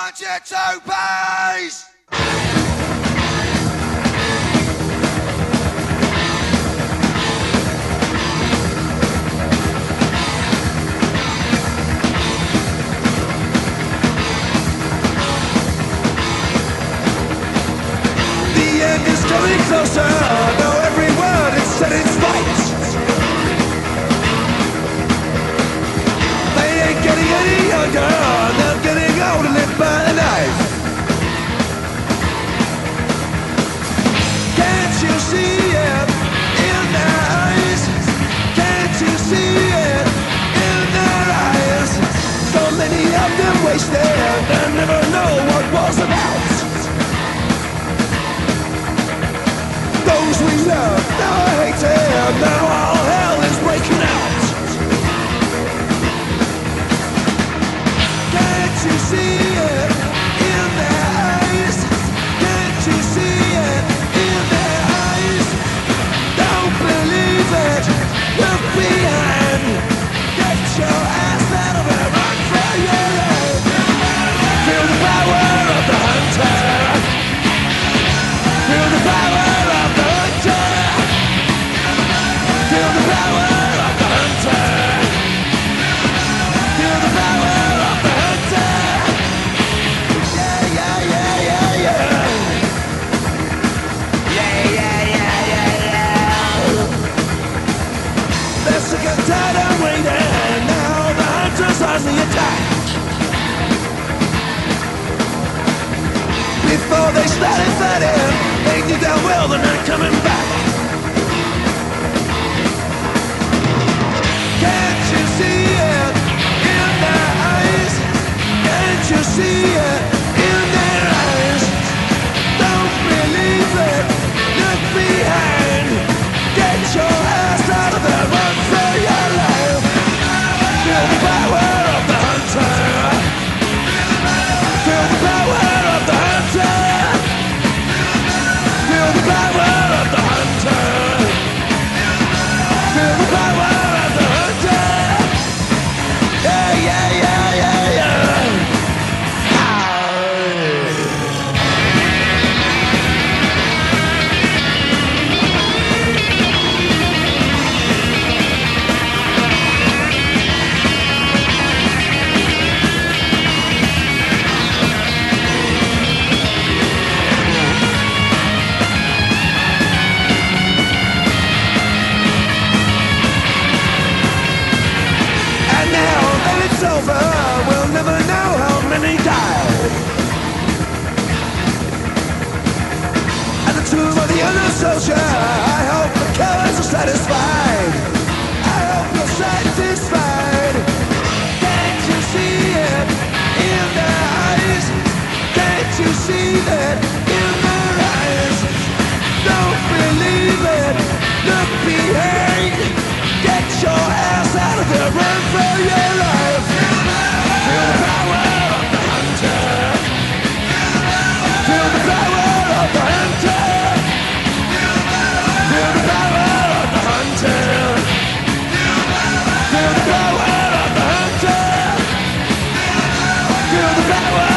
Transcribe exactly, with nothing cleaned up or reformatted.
want you to please. The end is coming closer. Now every word is set in spite. They ain't getting any younger. They're getting old and live by the knife. Can't you see it in their eyes? Can't you see it in their eyes? So many of them wasted and never know what was about. Those we love now are hated. Now all hell is breaking out. Can't you see it in their eyes? Can't you see it in their eyes? Don't believe it. Look behind. Get your ass out of it. Run for your life. Feel the power of the hunter. Feel the power of the hunter. Feel the power of the hunter. Feel the power of the hunter. Yeah, yeah, yeah, yeah, yeah. Yeah, yeah, yeah, yeah, yeah. They're sick and tired of waiting. Now the hunter's on the attack. Before they started fighting, they knew damn well they're not coming back. Can't you see it in their eyes? Can't you see it in their eyes? Don't believe it. Look behind. Get your ass out of there. Run for your life. Feel the power of the hunter. Feel the power of the hunter. Feel the power of the hunter. Feel the power of the hunter. Yeah, yeah, yeah, yeah, yeah. Ah. And now that it's over, we'll never know how many died. At the tomb of the unknown soldier, I hope the cowards are satisfied. I hope you're satisfied. Can't you see it in their eyes? Can't you see that in their eyes? Don't believe it. Look behind. Get your ass out of there. Run for your life. Feel the power of the hunter. Feel the power of the hunter. Feel the power of the hunter. Feel the power of the hunter. Feel the power.